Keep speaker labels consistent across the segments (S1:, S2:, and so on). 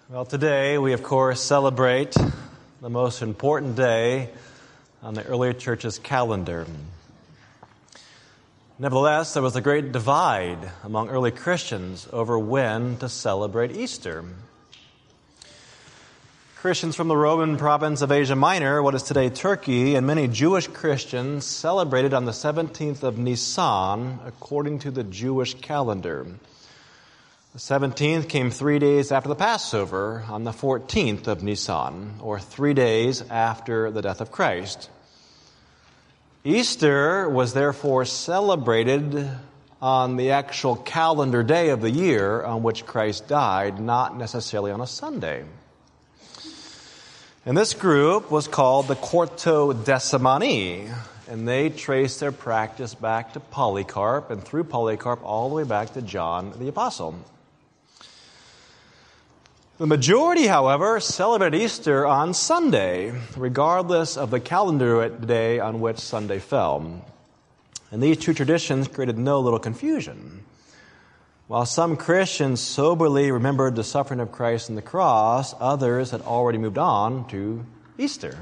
S1: Well, today we, of course, celebrate the most important day on the early church's calendar. Nevertheless, there was a great divide among early Christians over when to celebrate Easter. Christians from the Roman province of Asia Minor, what is today Turkey, and many Jewish Christians celebrated on the 17th of Nisan according to the Jewish calendar. The 17th came 3 days after the Passover on the 14th of Nisan, or 3 days after the death of Christ. Easter was therefore celebrated on the actual calendar day of the year on which Christ died, not necessarily on a Sunday. And this group was called the Quartodecimani, and they traced their practice back to Polycarp, and through Polycarp all the way back to John the Apostle. The majority, however, celebrated Easter on Sunday, regardless of the calendar day on which Sunday fell. And these two traditions created no little confusion. While some Christians soberly remembered the suffering of Christ on the cross, others had already moved on to Easter.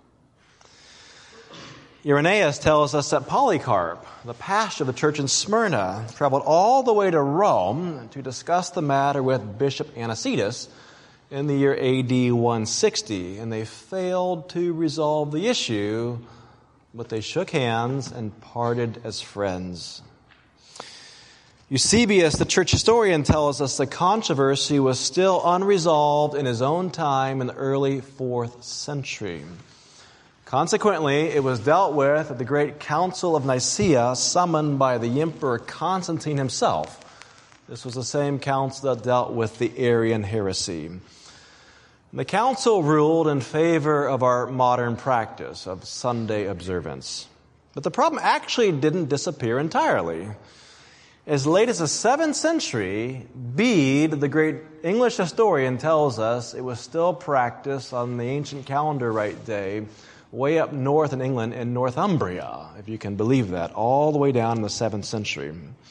S1: Irenaeus tells us that Polycarp, the pastor of the church in Smyrna, traveled all the way to Rome to discuss the matter with Bishop Anicetus in the year AD 160, and they failed to resolve the issue, but they shook hands and parted as friends. Eusebius, the church historian, tells us the controversy was still unresolved in his own time in the early 4th century. Consequently, it was dealt with at the great Council of Nicaea, summoned by the Emperor Constantine himself. This was the same council that dealt with the Arian heresy. The council ruled in favor of our modern practice of Sunday observance. But the problem actually didn't disappear entirely. As late as the 7th century, Bede, the great English historian, tells us it was still practiced on the ancient calendar rite day way up north in England in Northumbria, if you can believe that, all the way down in the 7th century.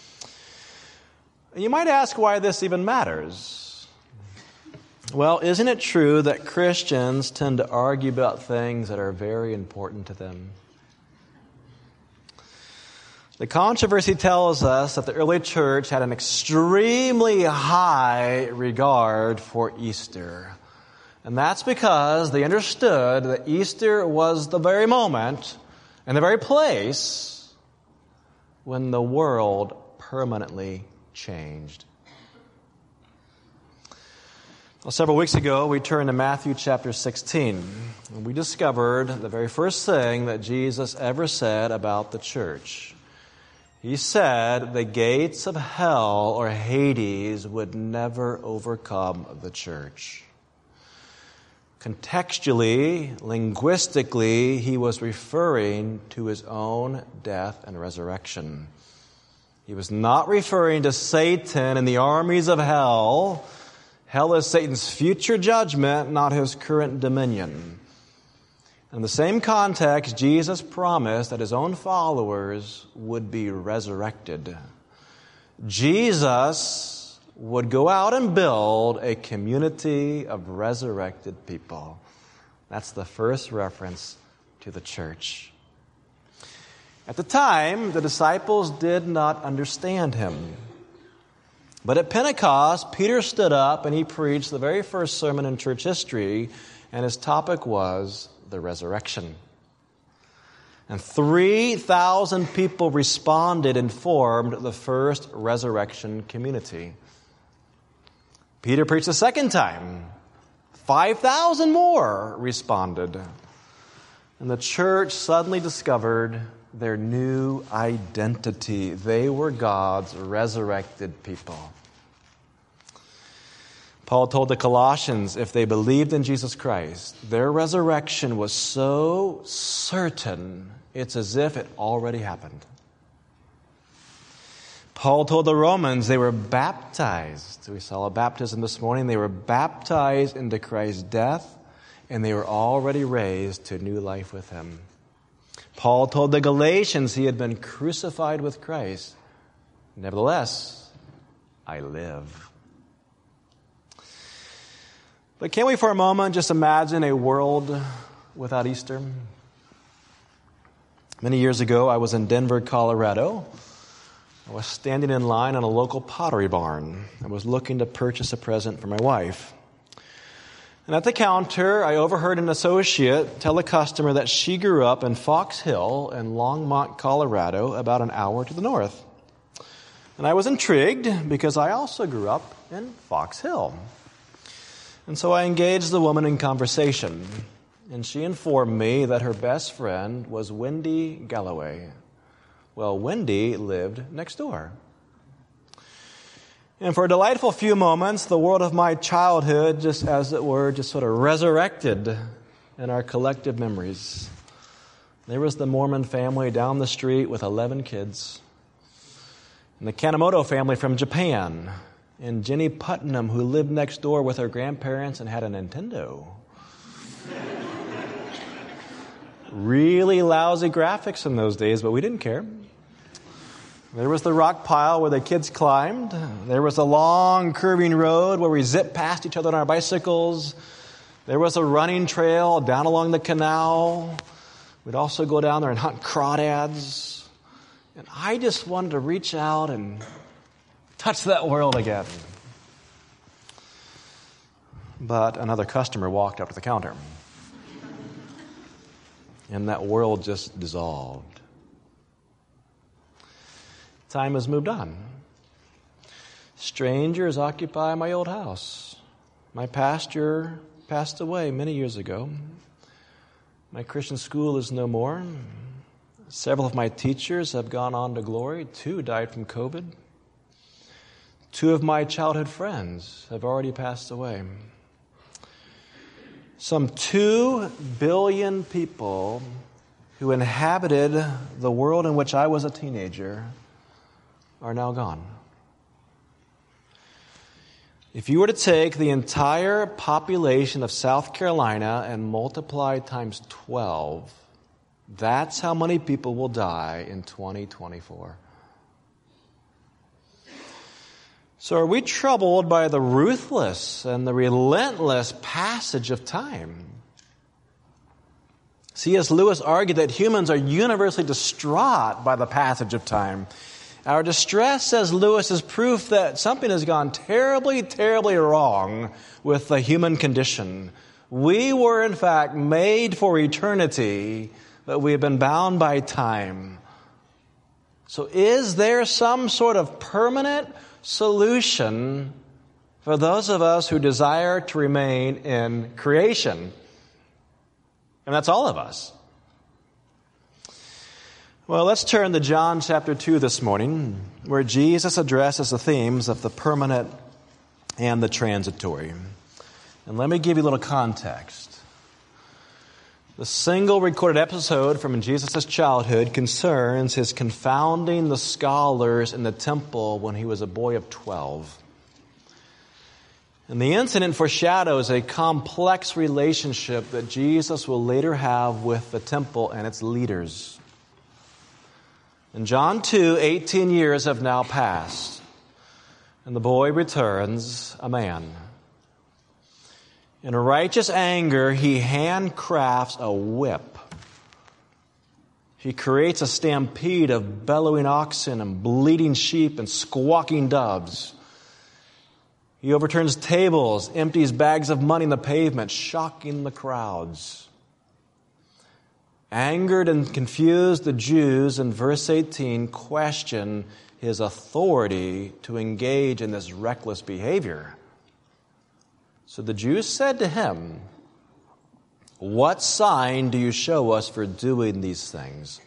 S1: You might ask why this even matters. Well, isn't it true that Christians tend to argue about things that are very important to them? The controversy tells us that the early church had an extremely high regard for Easter. And that's because they understood that Easter was the very moment and the very place when the world permanently changed. Well, several weeks ago, we turned to Matthew chapter 16, and we discovered the very first thing that Jesus ever said about the church. He said the gates of hell or Hades would never overcome the church. Contextually, linguistically, he was referring to his own death and resurrection. He was not referring to Satan and the armies of hell. Hell is Satan's future judgment, not his current dominion. In the same context, Jesus promised that his own followers would be resurrected. Jesus would go out and build a community of resurrected people. That's the first reference to the church. At the time, the disciples did not understand him. But at Pentecost, Peter stood up and he preached the very first sermon in church history, and his topic was the resurrection. And 3,000 people responded and formed the first resurrection community. Peter preached a second time. 5,000 more responded. And the church suddenly discovered their new identity. They were God's resurrected people. Paul told the Colossians if they believed in Jesus Christ, their resurrection was so certain, it's as if it already happened. Paul told the Romans they were baptized. We saw a baptism this morning. They were baptized into Christ's death, and they were already raised to new life with him. Paul told the Galatians he had been crucified with Christ. Nevertheless, I live. But can we for a moment just imagine a world without Easter? Many years ago, I was in Denver, Colorado. I was standing in line in a local pottery barn. I was looking to purchase a present for my wife. And at the counter, I overheard an associate tell a customer that she grew up in Fox Hill in Longmont, Colorado, about an hour to the north. And I was intrigued because I also grew up in Fox Hill. And so I engaged the woman in conversation. And she informed me that her best friend was Wendy Galloway. Well, Wendy lived next door. And for a delightful few moments, the world of my childhood, just as it were, just sort of resurrected in our collective memories. There was the Mormon family down the street with 11 kids. And the Kanemoto family from Japan. And Jenny Putnam, who lived next door with her grandparents and had a Nintendo. Really lousy graphics in those days, but we didn't care. There was the rock pile where the kids climbed. There was a long curving road where we zipped past each other on our bicycles. There was a running trail down along the canal. We'd also go down there and hunt crawdads. And I just wanted to reach out and touch that world again. But another customer walked up to the counter. And that world just dissolved. Time has moved on. Strangers occupy my old house. My pastor passed away many years ago. My Christian school is no more. Several of my teachers have gone on to glory. 2 died from COVID. 2 of my childhood friends have already passed away. Some 2 billion people who inhabited the world in which I was a teenager are now gone. If you were to take the entire population of South Carolina and multiply times 12, that's how many people will die in 2024. So are we troubled by the ruthless and the relentless passage of time? C.S. Lewis argued that humans are universally distraught by the passage of time. Our distress, says Lewis, is proof that something has gone terribly, terribly wrong with the human condition. We were, in fact, made for eternity, but we have been bound by time. So is there some sort of permanent solution for those of us who desire to remain in creation? And that's all of us. Well, let's turn to John chapter 2 this morning, where Jesus addresses the themes of the permanent and the transitory. And let me give you a little context. The single recorded episode from Jesus' childhood concerns his confounding the scholars in the temple when he was a boy of 12. And the incident foreshadows a complex relationship that Jesus will later have with the temple and its leaders. In John 2, 18 years have now passed, and the boy returns a man. In a righteous anger, he handcrafts a whip. He creates a stampede of bellowing oxen and bleating sheep and squawking doves. He overturns tables, empties bags of money in the pavement, shocking the crowds. Angered and confused, the Jews in verse 18 question his authority to engage in this reckless behavior. So the Jews said to him, "What sign do you show us for doing these things?"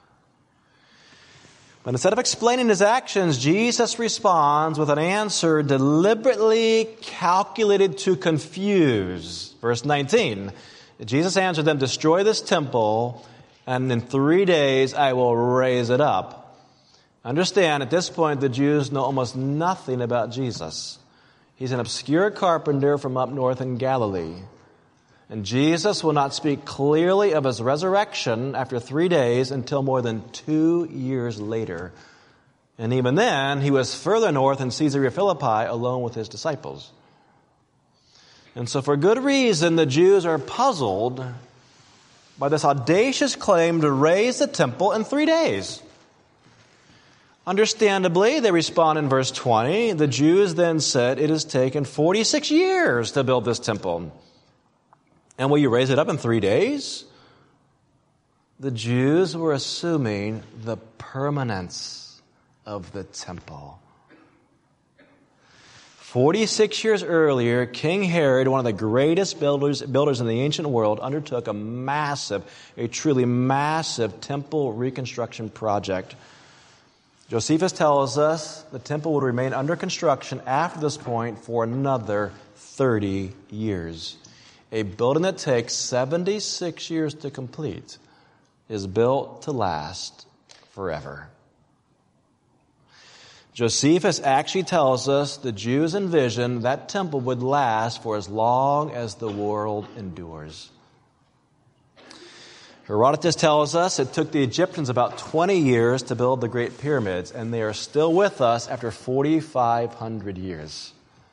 S1: But instead of explaining his actions, Jesus responds with an answer deliberately calculated to confuse. Verse 19, Jesus answered them, "Destroy this temple, and in 3 days I will raise it up." Understand, at this point, the Jews know almost nothing about Jesus. He's an obscure carpenter from up north in Galilee. And Jesus will not speak clearly of his resurrection after 3 days until more than 2 years later. And even then, he was further north in Caesarea Philippi alone with his disciples. And so for good reason, the Jews are puzzled by this audacious claim to raise the temple in 3 days. Understandably, they respond in verse 20. The Jews then said, "It has taken 46 years to build this temple. And will you raise it up in 3 days?" The Jews were assuming the permanence of the temple. 46 years earlier, King Herod, one of the greatest builders in the ancient world, undertook a truly massive temple reconstruction project. Josephus tells us the temple would remain under construction after this point for another 30 years. A building that takes 76 years to complete is built to last forever. Josephus actually tells us the Jews envisioned that temple would last for as long as the world endures. Herodotus tells us it took the Egyptians about 20 years to build the Great Pyramids, and they are still with us after 4,500 years.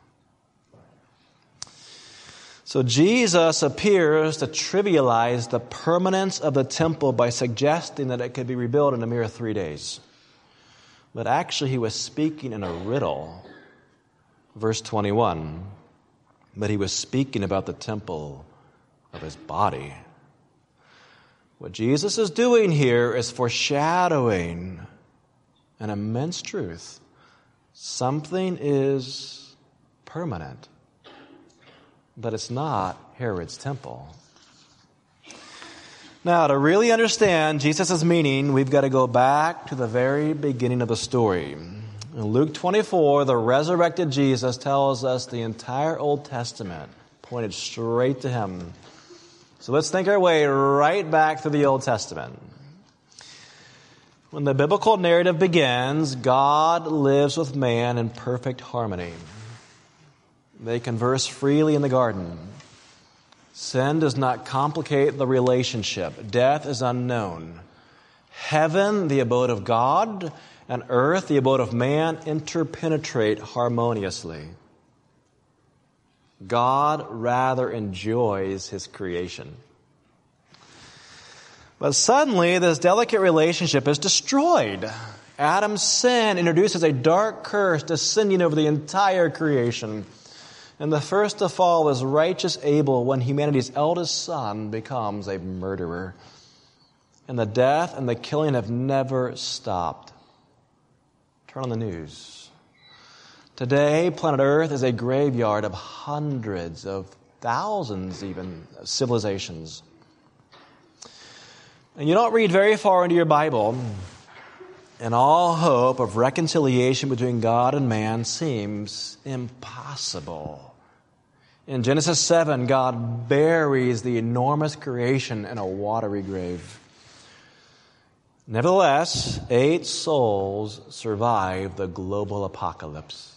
S1: So Jesus appears to trivialize the permanence of the temple by suggesting that it could be rebuilt in a mere 3 days. But actually he was speaking in a riddle. Verse 21, but he was speaking about the temple of his body. What Jesus is doing here is foreshadowing an immense truth. Something is permanent, but it's not Herod's temple. Now, to really understand Jesus' meaning, we've got to go back to the very beginning of the story. In Luke 24, the resurrected Jesus tells us the entire Old Testament pointed straight to him. So let's think our way right back through the Old Testament. When the biblical narrative begins, God lives with man in perfect harmony. They converse freely in the garden. Sin does not complicate the relationship. Death is unknown. Heaven, the abode of God, and earth, the abode of man, interpenetrate harmoniously. God rather enjoys his creation. But suddenly, this delicate relationship is destroyed. Adam's sin introduces a dark curse descending over the entire creation. And the first to fall is righteous Abel when humanity's eldest son becomes a murderer. And the death and the killing have never stopped. Turn on the news. Today, planet Earth is a graveyard of hundreds of thousands even of civilizations. And you don't read very far into your Bible, and all hope of reconciliation between God and man seems impossible. In Genesis 7, God buries the enormous creation in a watery grave. Nevertheless, 8 souls survive the global apocalypse.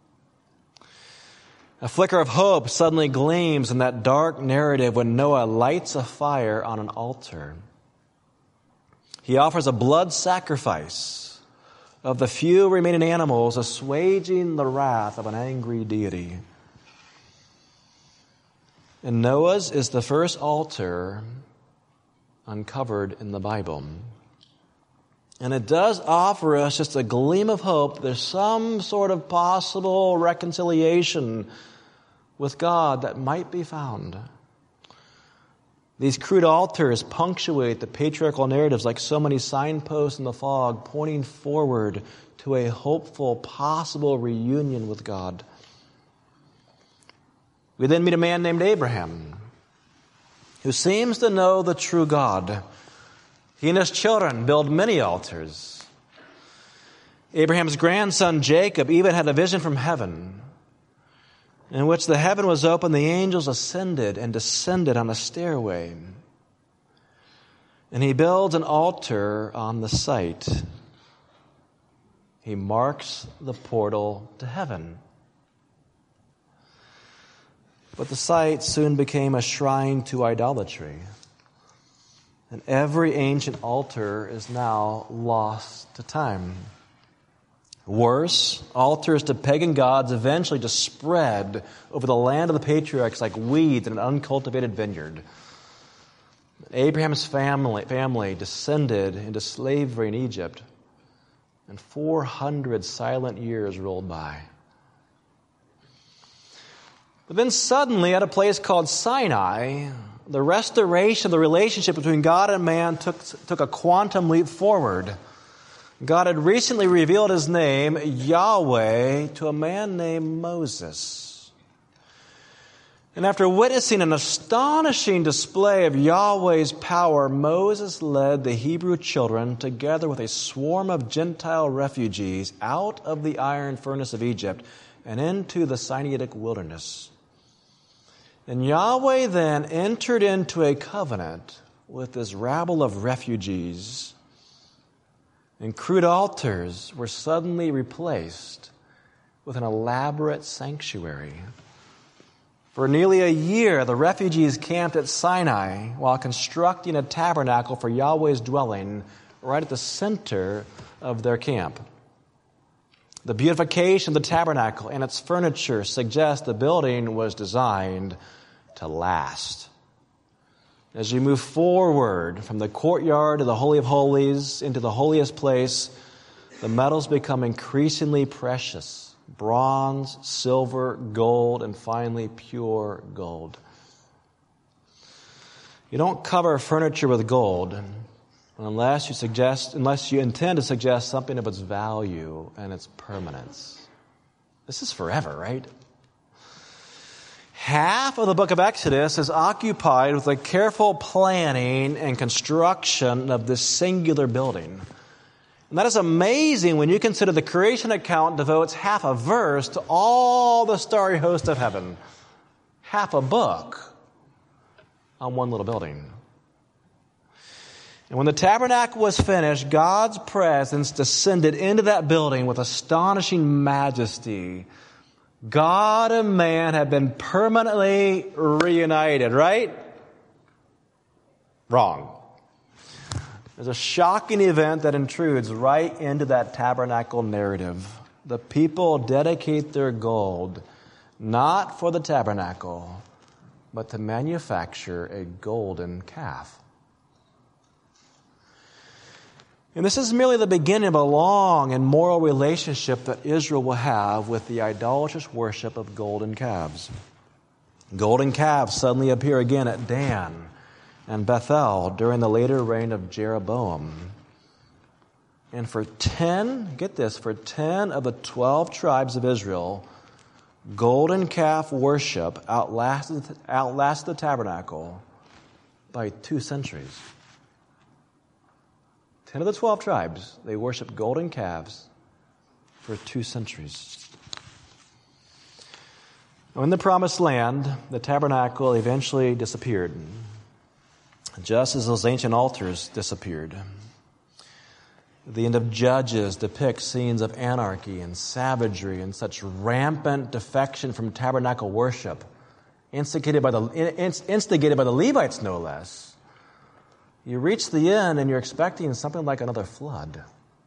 S1: A flicker of hope suddenly gleams in that dark narrative when Noah lights a fire on an altar. He offers a blood sacrifice of the few remaining animals, assuaging the wrath of an angry deity. And Noah's is the first altar uncovered in the Bible. And it does offer us just a gleam of hope. There's some sort of possible reconciliation with God that might be found. These crude altars punctuate the patriarchal narratives like so many signposts in the fog, pointing forward to a hopeful, possible reunion with God. We then meet a man named Abraham, who seems to know the true God. He and his children build many altars. Abraham's grandson Jacob even had a vision from heaven, in which the heaven was open, the angels ascended and descended on a stairway. And he builds an altar on the site. He marks the portal to heaven. But the site soon became a shrine to idolatry. And every ancient altar is now lost to time. Worse, altars to pagan gods eventually just spread over the land of the patriarchs like weeds in an uncultivated vineyard. Abraham's family descended into slavery in Egypt, and 400 silent years rolled by. But then suddenly, at a place called Sinai, the restoration of the relationship between God and man took a quantum leap forward. God had recently revealed his name, Yahweh, to a man named Moses. And after witnessing an astonishing display of Yahweh's power, Moses led the Hebrew children, together with a swarm of Gentile refugees, out of the iron furnace of Egypt and into the Sinaitic wilderness. And Yahweh then entered into a covenant with this rabble of refugees, and crude altars were suddenly replaced with an elaborate sanctuary. For nearly a year, the refugees camped at Sinai while constructing a tabernacle for Yahweh's dwelling right at the center of their camp. The beautification of the tabernacle and its furniture suggest the building was designed to last. As you move forward from the courtyard to the Holy of Holies into the holiest place, the metals become increasingly precious: bronze, silver, gold, and finally pure gold. You don't cover furniture with gold unless you intend to suggest something of its value and its permanence. This is forever, right? Half of the book of Exodus is occupied with the careful planning and construction of this singular building. And that is amazing when you consider the creation account devotes half a verse to all the starry host of heaven. Half a book on one little building. And when the tabernacle was finished, God's presence descended into that building with astonishing majesty. God and man have been permanently reunited, right? Wrong. There's a shocking event that intrudes right into that tabernacle narrative. The people dedicate their gold not for the tabernacle, but to manufacture a golden calf. And this is merely the beginning of a long and moral relationship that Israel will have with the idolatrous worship of golden calves. Golden calves suddenly appear again at Dan and Bethel during the later reign of Jeroboam. And for 10 of the 12 tribes of Israel, golden calf worship outlasted the tabernacle by 2 centuries. 10 of the 12 tribes, they worshiped golden calves for 2 centuries. Now, in the Promised Land, the tabernacle eventually disappeared, just as those ancient altars disappeared. The end of Judges depicts scenes of anarchy and savagery and such rampant defection from tabernacle worship, instigated by the Levites, no less. You reach the end and you're expecting something like another flood.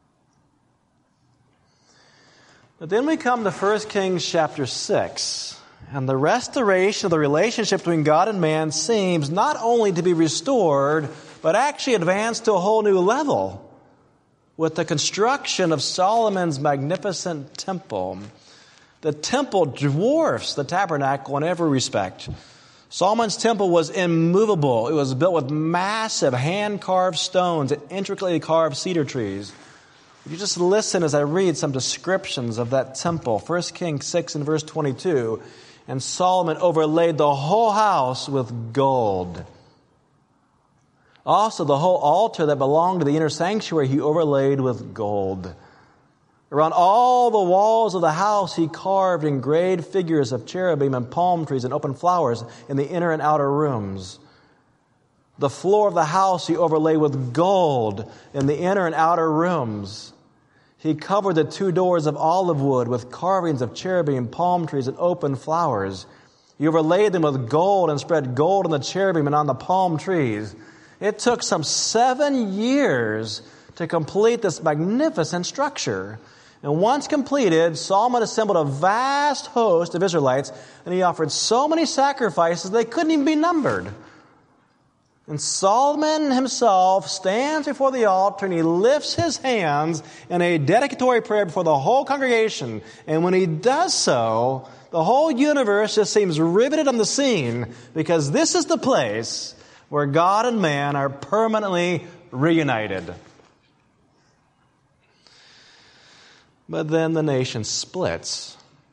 S1: But then we come to 1 Kings chapter 6, and the restoration of the relationship between God and man seems not only to be restored, but actually advanced to a whole new level with the construction of Solomon's magnificent temple. The temple dwarfs the tabernacle in every respect. Solomon's temple was immovable. It was built with massive hand-carved stones and intricately carved cedar trees. If you just listen as I read some descriptions of that temple. 1 Kings 6 and verse 22. And Solomon overlaid the whole house with gold. Also, the whole altar that belonged to the inner sanctuary he overlaid with gold. Around all the walls of the house he carved engraved figures of cherubim and palm trees and open flowers in the inner and outer rooms. The floor of the house he overlaid with gold in the inner and outer rooms. He covered the 2 doors of olive wood with carvings of cherubim, palm trees, and open flowers. He overlaid them with gold and spread gold on the cherubim and on the palm trees. It took some 7 years to complete this magnificent structure. And once completed, Solomon assembled a vast host of Israelites, and he offered so many sacrifices they couldn't even be numbered. And Solomon himself stands before the altar and he lifts his hands in a dedicatory prayer before the whole congregation. And when he does so, the whole universe just seems riveted on the scene, because this is the place where God and man are permanently reunited. But then the nation splits.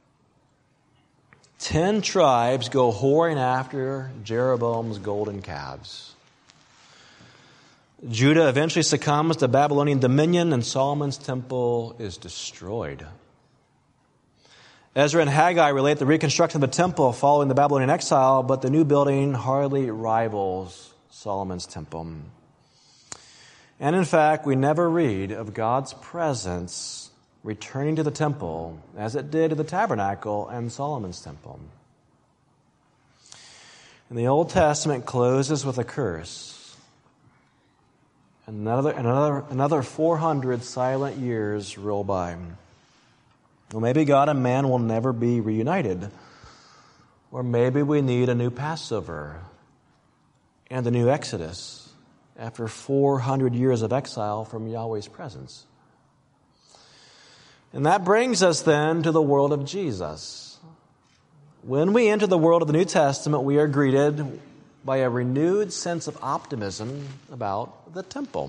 S1: 10 tribes go whoring after Jeroboam's golden calves. Judah eventually succumbs to Babylonian dominion, and Solomon's temple is destroyed. Ezra and Haggai relate the reconstruction of the temple following the Babylonian exile, but the new building hardly rivals Solomon's temple. And in fact, we never read of God's presence returning to the temple as it did to the tabernacle and Solomon's temple. And the Old Testament closes with a curse. Another 400 silent years roll by. Well, maybe God and man will never be reunited. Or maybe we need a new Passover and a new Exodus after 400 years of exile from Yahweh's presence. And that brings us then to the world of Jesus. When we enter the world of the New Testament, we are greeted by a renewed sense of optimism about the temple.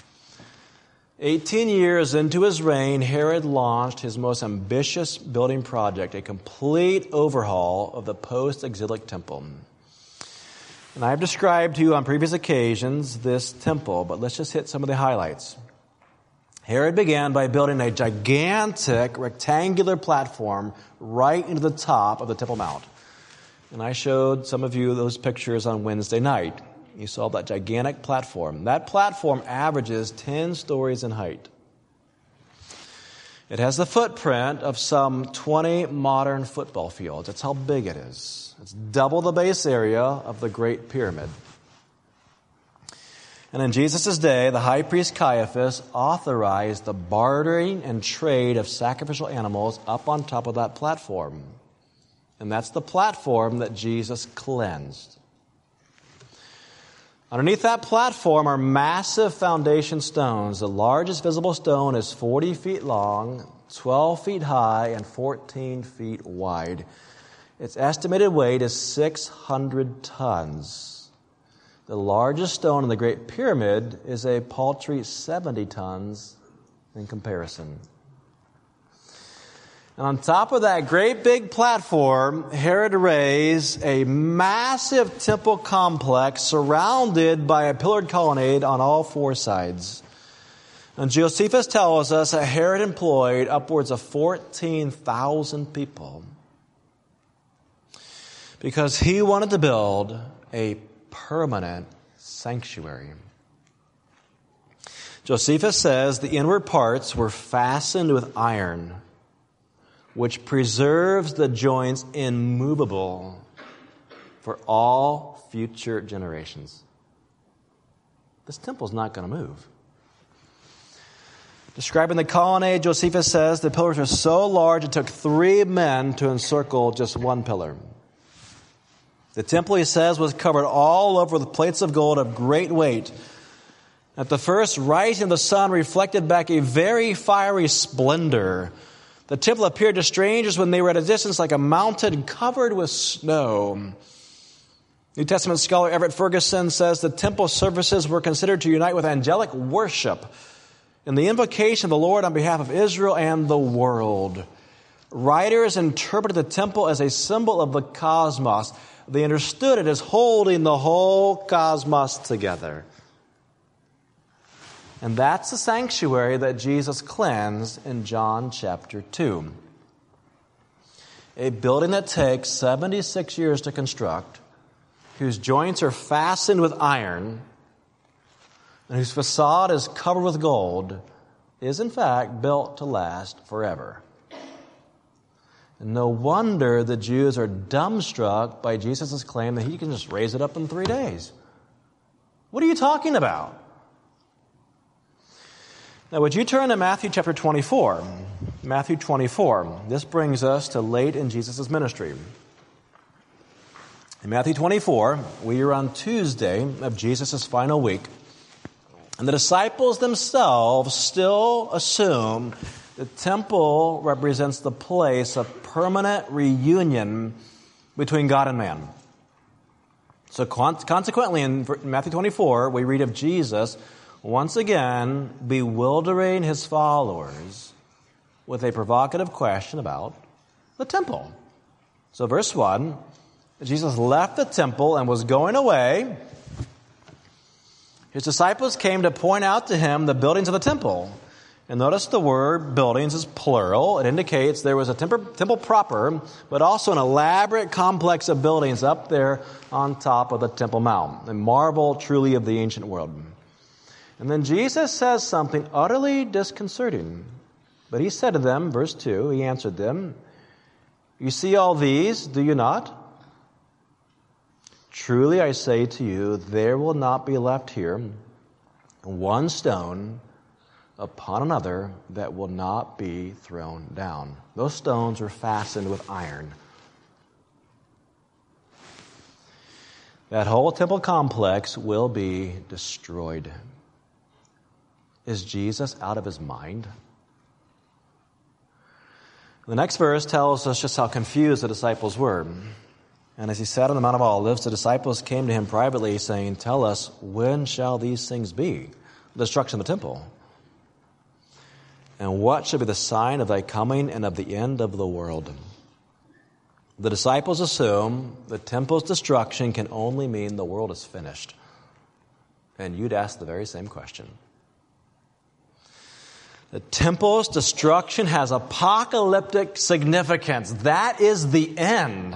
S1: 18 years into his reign, Herod launched his most ambitious building project, a complete overhaul of the post-exilic temple. And I've described to you on previous occasions this temple, but let's just hit some of the highlights. Herod began by building a gigantic rectangular platform right into the top of the Temple Mount. And I showed some of you those pictures on Wednesday night. You saw that gigantic platform. That platform averages 10 stories in height. It has the footprint of some 20 modern football fields. That's how big it is. It's double the base area of the Great Pyramid. And in Jesus' day, the high priest Caiaphas authorized the bartering and trade of sacrificial animals up on top of that platform. And that's the platform that Jesus cleansed. Underneath that platform are massive foundation stones. The largest visible stone is 40 feet long, 12 feet high, and 14 feet wide. Its estimated weight is 600 tons. The largest stone in the Great Pyramid is a paltry 70 tons in comparison. And on top of that great big platform, Herod raised a massive temple complex surrounded by a pillared colonnade on all 4 sides. And Josephus tells us that Herod employed upwards of 14,000 people because he wanted to build a permanent sanctuary. Josephus says the inward parts were fastened with iron, which preserves the joints immovable for all future generations. This temple's not going to move. Describing the colonnade, Josephus says the pillars were so large it took 3 men to encircle just one pillar. The temple, he says, was covered all over with plates of gold of great weight. At the first rising of the sun reflected back a very fiery splendor. The temple appeared to strangers when they were at a distance like a mountain covered with snow. New Testament scholar Everett Ferguson says the temple services were considered to unite with angelic worship and the invocation of the Lord on behalf of Israel and the world. Writers interpreted the temple as a symbol of the cosmos. They understood it as holding the whole cosmos together. And that's the sanctuary that Jesus cleansed in John chapter 2. A building that takes 76 years to construct, whose joints are fastened with iron, and whose facade is covered with gold, is in fact built to last forever. And no wonder the Jews are dumbstruck by Jesus' claim that he can just raise it up in 3 days. What are you talking about? Now, would you turn to Matthew chapter 24? Matthew 24. This brings us to late in Jesus' ministry. In Matthew 24, we are on Tuesday of Jesus' final week, and the disciples themselves still assume the temple represents the place of permanent reunion between God and man. So consequently, in Matthew 24, we read of Jesus once again bewildering his followers with a provocative question about the temple. So verse 1, Jesus left the temple and was going away. His disciples came to point out to him the buildings of the temple. And notice the word buildings is plural. It indicates there was a temple proper, but also an elaborate complex of buildings up there on top of the Temple Mount. A marvel truly of the ancient world. And then Jesus says something utterly disconcerting. But he said to them, verse 2, he answered them, "You see all these, do you not? Truly I say to you, there will not be left here one stone upon another that will not be thrown down." Those stones were fastened with iron. That whole temple complex will be destroyed. Is Jesus out of his mind? The next verse tells us just how confused the disciples were. And as he sat on the Mount of Olives, the disciples came to him privately, saying, "Tell us, when shall these things be? The destruction of the temple. And what shall be the sign of thy coming and of the end of the world?" The disciples assume the temple's destruction can only mean the world is finished. And you'd ask the very same question. The temple's destruction has apocalyptic significance. That is the end.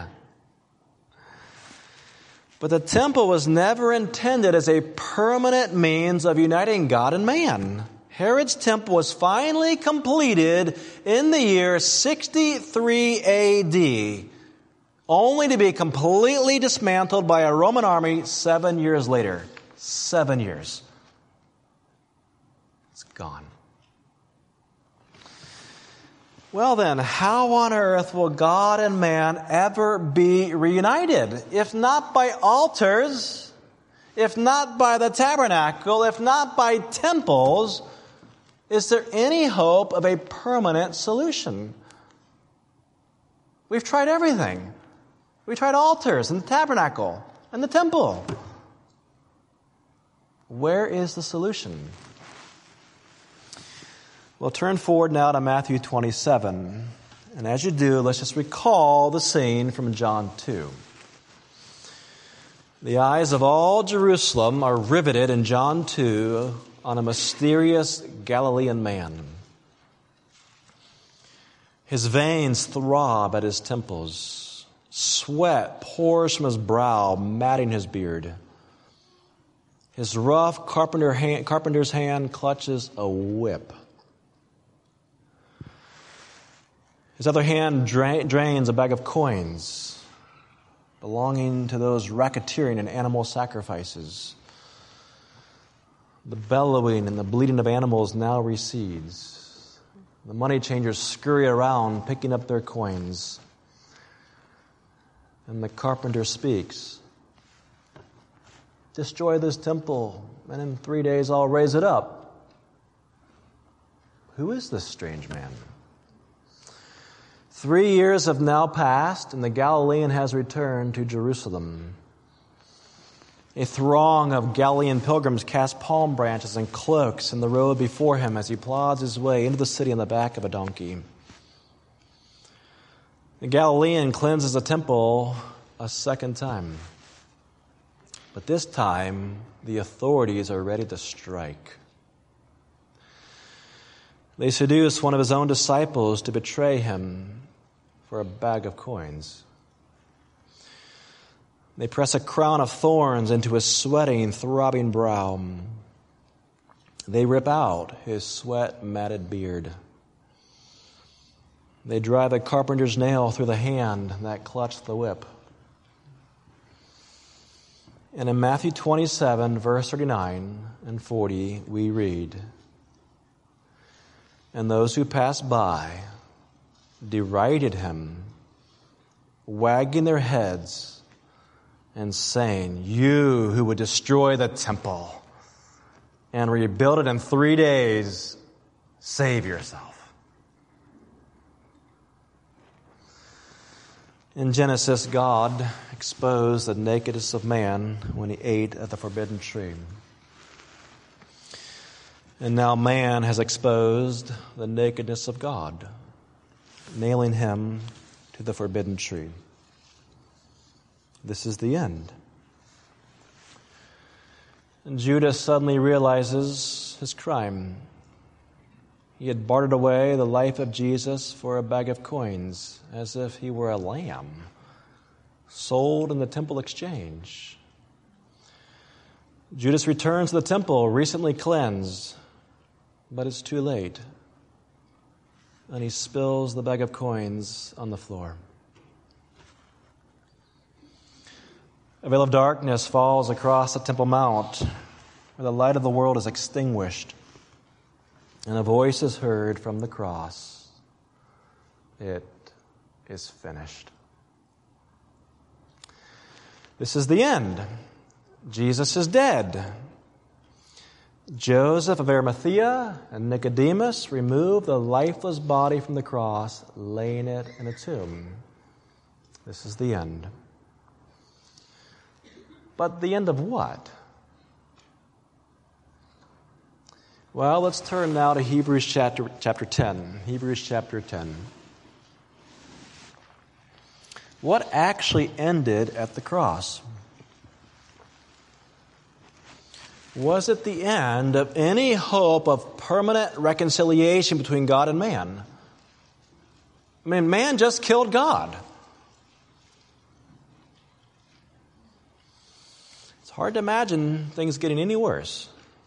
S1: But the temple was never intended as a permanent means of uniting God and man. Herod's temple was finally completed in the year 63 AD, only to be completely dismantled by a Roman army 7 years later. 7 years. It's gone. Well then, how on earth will God and man ever be reunited? If not by altars, if not by the tabernacle, if not by temples, is there any hope of a permanent solution? We've tried everything. We tried altars and the tabernacle and the temple. Where is the solution? We'll turn forward now to Matthew 27. And as you do, let's just recall the scene from John 2. The eyes of all Jerusalem are riveted in John 2 on a mysterious Galilean man. His veins throb at his temples. Sweat pours from his brow, matting his beard. His rough carpenter's hand clutches a whip. His other hand drains a bag of coins belonging to those racketeering and animal sacrifices. The bellowing and the bleating of animals now recedes. The money changers scurry around picking up their coins. And the carpenter speaks. "Destroy this temple, and in 3 days I'll raise it up." Who is this strange man? 3 years have now passed, and the Galilean has returned to Jerusalem. A throng of Galilean pilgrims cast palm branches and cloaks in the road before him as he plods his way into the city on the back of a donkey. The Galilean cleanses the temple a second time. But this time, the authorities are ready to strike. They seduce one of his own disciples to betray him for a bag of coins. They press a crown of thorns into his sweating, throbbing brow. They rip out his sweat-matted beard. They drive a carpenter's nail through the hand that clutched the whip. And in Matthew 27, verse 39 and 40, we read, And those who passed by derided him, wagging their heads and saying, "You who would destroy the temple and rebuild it in 3 days, save yourself." In Genesis, God exposed the nakedness of man when he ate of the forbidden tree. And now man has exposed the nakedness of God, nailing him to the forbidden tree. This is the end. And Judas suddenly realizes his crime. He had bartered away the life of Jesus for a bag of coins, as if he were a lamb, sold in the temple exchange. Judas returns to the temple, recently cleansed, but it's too late. And he spills the bag of coins on the floor. A veil of darkness falls across the Temple Mount, where the light of the world is extinguished. And a voice is heard from the cross. It is finished. This is the end. Jesus is dead. Joseph of Arimathea and Nicodemus removed the lifeless body from the cross, laying it in a tomb. This is the end. But the end of what? Well, let's turn now to Hebrews chapter 10. Hebrews chapter 10. What actually ended at the cross? Was it the end of any hope of permanent reconciliation between God and man? I mean, man just killed God. It's hard to imagine things getting any worse.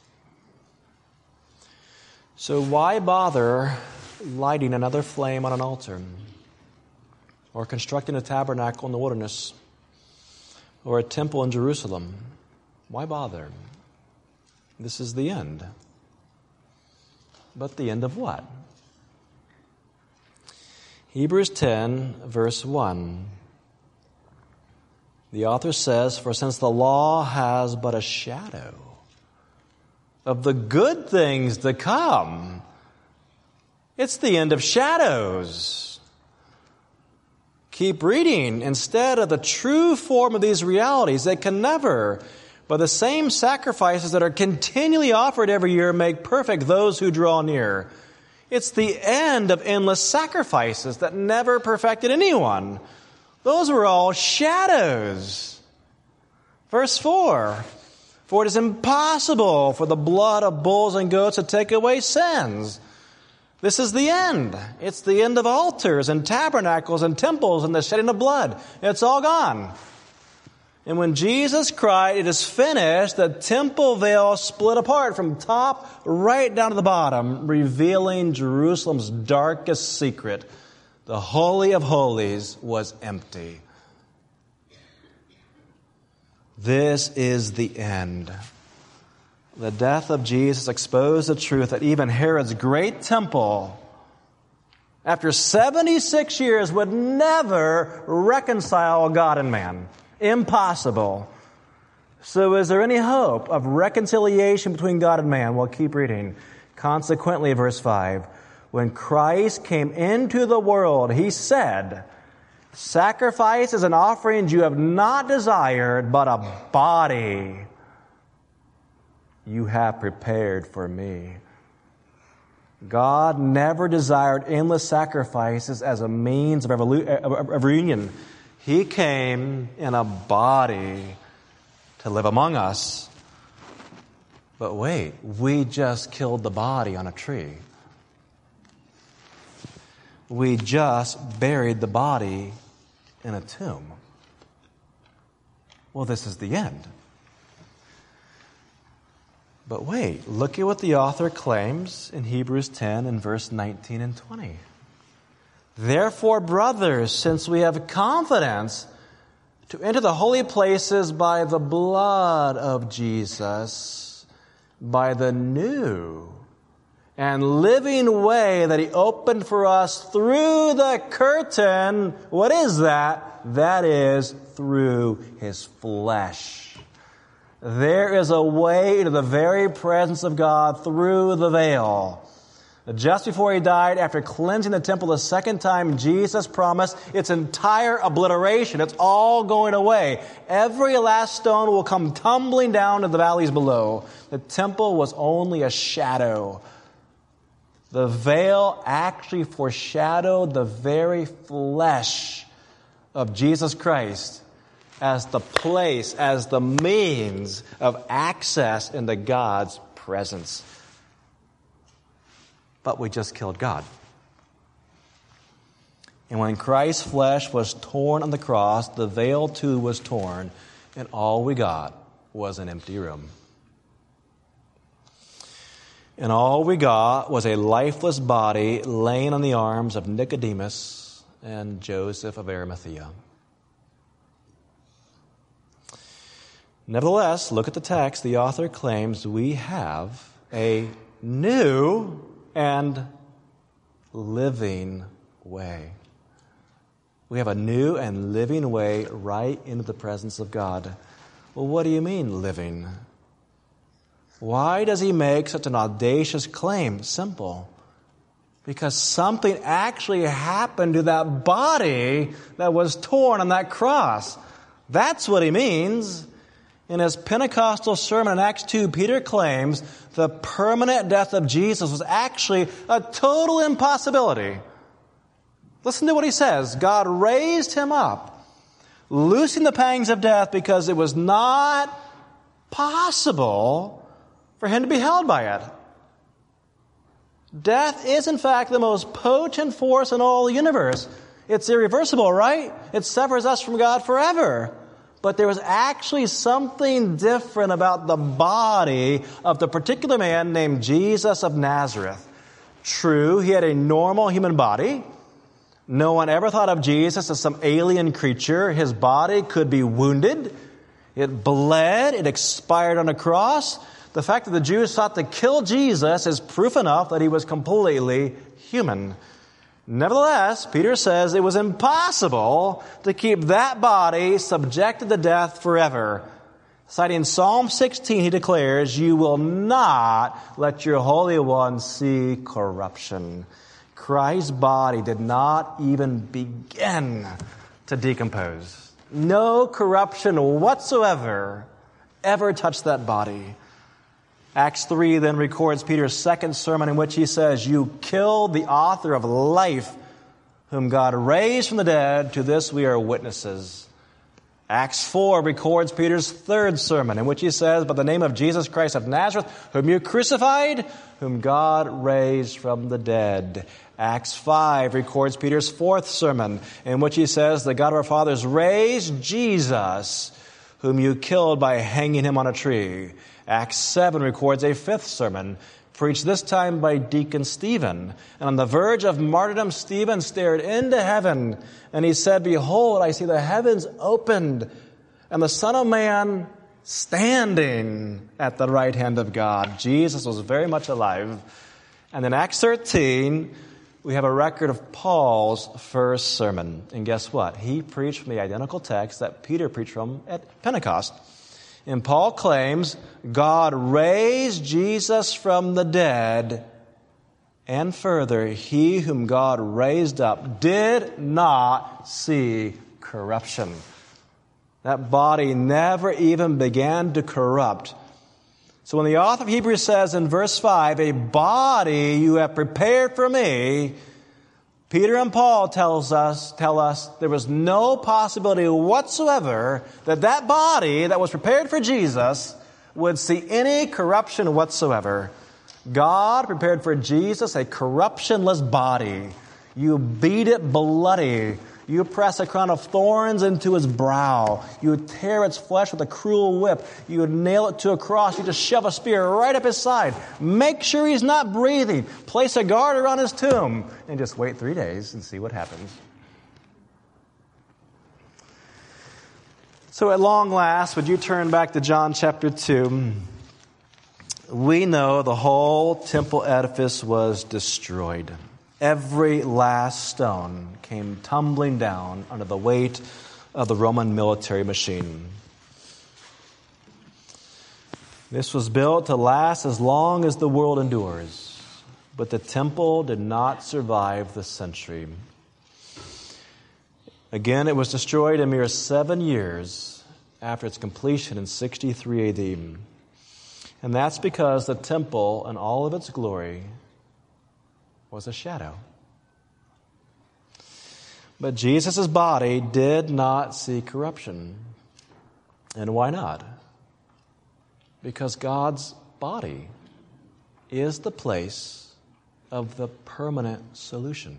S1: So why bother lighting another flame on an altar? Or constructing a tabernacle in the wilderness? Or a temple in Jerusalem? Why bother? This is the end. But the end of what? Hebrews 10, verse 1. The author says, "For since the law has but a shadow of the good things to come, it's the end of shadows." Keep reading. Instead of the true form of these realities, they can never, by the same sacrifices that are continually offered every year, make perfect those who draw near. It's the end of endless sacrifices that never perfected anyone. Those were all shadows. Verse 4, "For it is impossible for the blood of bulls and goats to take away sins." This is the end. It's the end of altars and tabernacles and temples and the shedding of blood. It's all gone. And when Jesus cried, "It is finished," the temple veil split apart from top right down to the bottom, revealing Jerusalem's darkest secret. The Holy of Holies was empty. This is the end. The death of Jesus exposed the truth that even Herod's great temple, after 76 years, would never reconcile God and man. Impossible. So is there any hope of reconciliation between God and man? Well, keep reading. Consequently, verse 5, "When Christ came into the world, he said, 'Sacrifices and offerings you have not desired, but a body you have prepared for me.'" God never desired endless sacrifices as a means of reunion. He came in a body to live among us. But wait, we just killed the body on a tree. We just buried the body in a tomb. Well, this is the end. But wait, look at what the author claims in Hebrews 10 and verse 19 and 20. "Therefore, brothers, since we have confidence to enter the holy places by the blood of Jesus, by the new and living way that he opened for us through the curtain. What is that? That is through his flesh. There is a way to the very presence of God through the veil. Just before he died, after cleansing the temple the second time, Jesus promised its entire obliteration. It's all going away. Every last stone will come tumbling down to the valleys below. The temple was only a shadow. The veil actually foreshadowed the very flesh of Jesus Christ as the place, as the means of access into God's presence. But we just killed God. And when Christ's flesh was torn on the cross, the veil too was torn, and all we got was an empty room. And all we got was a lifeless body laying on the arms of Nicodemus and Joseph of Arimathea. Nevertheless, look at the text. The author claims we have a new and living way. We have a new and living way right into the presence of God. Well, what do you mean, living? Why does he make such an audacious claim? Simple. Because something actually happened to that body that was torn on that cross. That's what he means. In his Pentecostal sermon in Acts 2, Peter claims the permanent death of Jesus was actually a total impossibility. Listen to what he says. God raised him up, loosing the pangs of death because it was not possible for him to be held by it. Death is, in fact, the most potent force in all the universe. It's irreversible, right? It severs us from God forever. But there was actually something different about the body of the particular man named Jesus of Nazareth. True, he had a normal human body. No one ever thought of Jesus as some alien creature. His body could be wounded. It bled. It expired on a cross. The fact that the Jews sought to kill Jesus is proof enough that he was completely human. Nevertheless, Peter says it was impossible to keep that body subjected to death forever. Citing Psalm 16, he declares, "You will not let your Holy One see corruption." Christ's body did not even begin to decompose. No corruption whatsoever ever touched that body. Acts 3 then records Peter's second sermon in which he says, "You killed the author of life, whom God raised from the dead. To this we are witnesses." Acts 4 records Peter's third sermon in which he says, "By the name of Jesus Christ of Nazareth, whom you crucified, whom God raised from the dead." Acts 5 records Peter's fourth sermon in which he says, "The God of our fathers raised Jesus, whom you killed by hanging him on a tree." Acts 7 records a fifth sermon, preached this time by Deacon Stephen. And on the verge of martyrdom, Stephen stared into heaven, and he said, "Behold, I see the heavens opened, and the Son of Man standing at the right hand of God." Jesus was very much alive. And in Acts 13, we have a record of Paul's first sermon. And guess what? He preached from the identical text that Peter preached from at Pentecost. And Paul claims God raised Jesus from the dead, and further, he whom God raised up did not see corruption. That body never even began to corrupt. So when the author of Hebrews says in verse 5, "A body you have prepared for me," Peter and Paul tell us there was no possibility whatsoever that that body that was prepared for Jesus would see any corruption whatsoever. God prepared for Jesus a corruptionless body. You beat it bloody. You press a crown of thorns into his brow. You would tear its flesh with a cruel whip. You would nail it to a cross. You just shove a spear right up his side. Make sure he's not breathing. Place a guard around his tomb. And just wait 3 days and see what happens. So at long last, would you turn back to John chapter 2? we know the whole temple edifice was destroyed. Every last stone came tumbling down under the weight of the Roman military machine. This was built to last as long as the world endures, but the temple did not survive the century. Again, it was destroyed a mere 7 years after its completion in 63 AD. And that's because the temple in all of its glory was a shadow. But Jesus' body did not see corruption. And why not? Because God's body is the place of the permanent solution.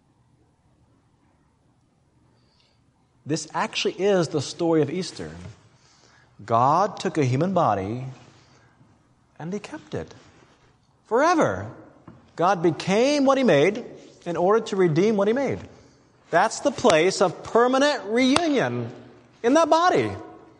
S1: This actually is the story of Easter. God took a human body and He kept it forever. God became what He made in order to redeem what He made. That's the place of permanent reunion in that body.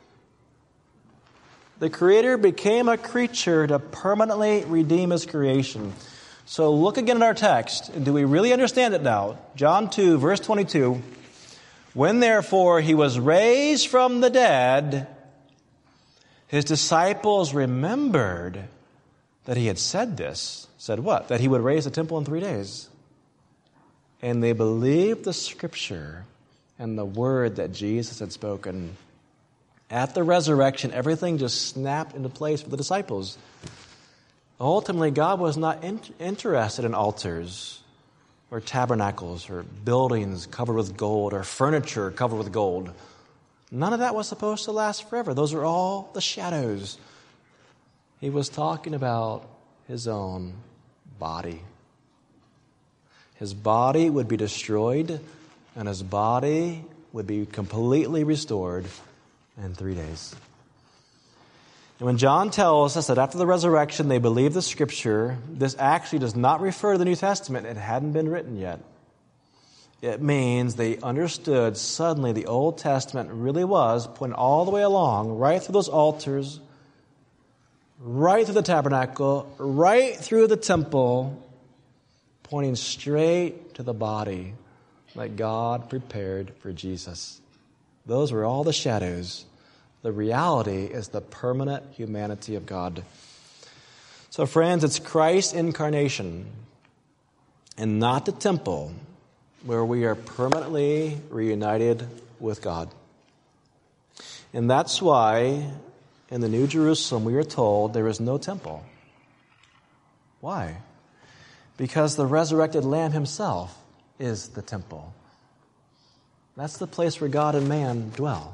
S1: The Creator became a creature to permanently redeem His creation. So look again at our text. Do we really understand it now? John 2, verse 22. When therefore He was raised from the dead, His disciples remembered that He had said this. Said what? That He would raise the temple in 3 days. And they believed the Scripture and the word that Jesus had spoken. At the resurrection, everything just snapped into place for the disciples. Ultimately, God was not interested in altars or tabernacles or buildings covered with gold or furniture covered with gold. None of that was supposed to last forever. Those are all the shadows. He was talking about His own body. His body would be destroyed, and His body would be completely restored in 3 days. And when John tells us that after the resurrection they believed the Scripture, this actually does not refer to the New Testament. It hadn't been written yet. It means they understood suddenly the Old Testament really was pointing all the way along, right through those altars, right through the tabernacle, right through the temple, pointing straight to the body that God prepared for Jesus. Those were all the shadows. The reality is the permanent humanity of God. So friends, it's Christ's incarnation and not the temple where we are permanently reunited with God. And that's why in the New Jerusalem we are told there is no temple. Why? Because the resurrected Lamb Himself is the temple. That's the place where God and man dwell.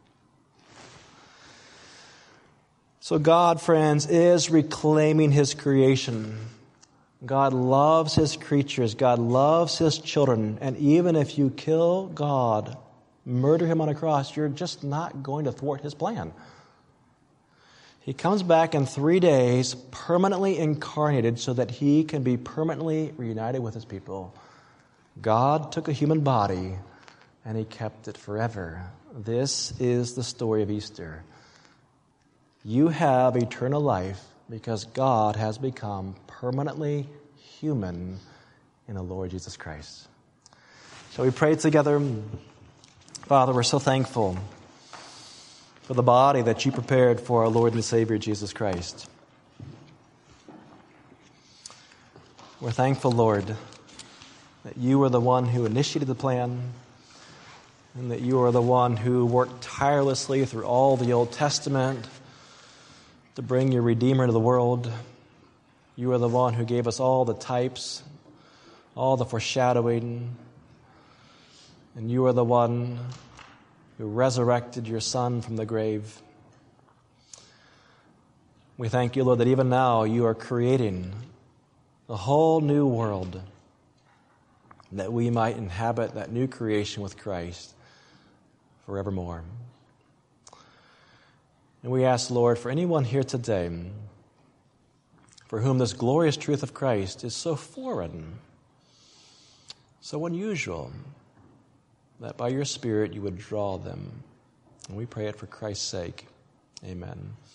S1: So God, friends, is reclaiming His creation. God loves His creatures. God loves His children. And even if you kill God, murder Him on a cross, you're just not going to thwart His plan. He comes back in 3 days, permanently incarnated so that He can be permanently reunited with His people. God took a human body and He kept it forever. This is the story of Easter. You have eternal life because God has become permanently human in the Lord Jesus Christ. Shall we pray together? Father, we're so thankful for the body that You prepared for our Lord and Savior, Jesus Christ. We're thankful, Lord, that You are the one who initiated the plan and that You are the one who worked tirelessly through all the Old Testament to bring Your Redeemer into the world. You are the one who gave us all the types, all the foreshadowing, and You are the one who resurrected Your Son from the grave. We thank You, Lord, that even now You are creating a whole new world that we might inhabit that new creation with Christ forevermore. And we ask, Lord, for anyone here today for whom this glorious truth of Christ is so foreign, so unusual, that by Your Spirit You would draw them. And we pray it for Christ's sake. Amen.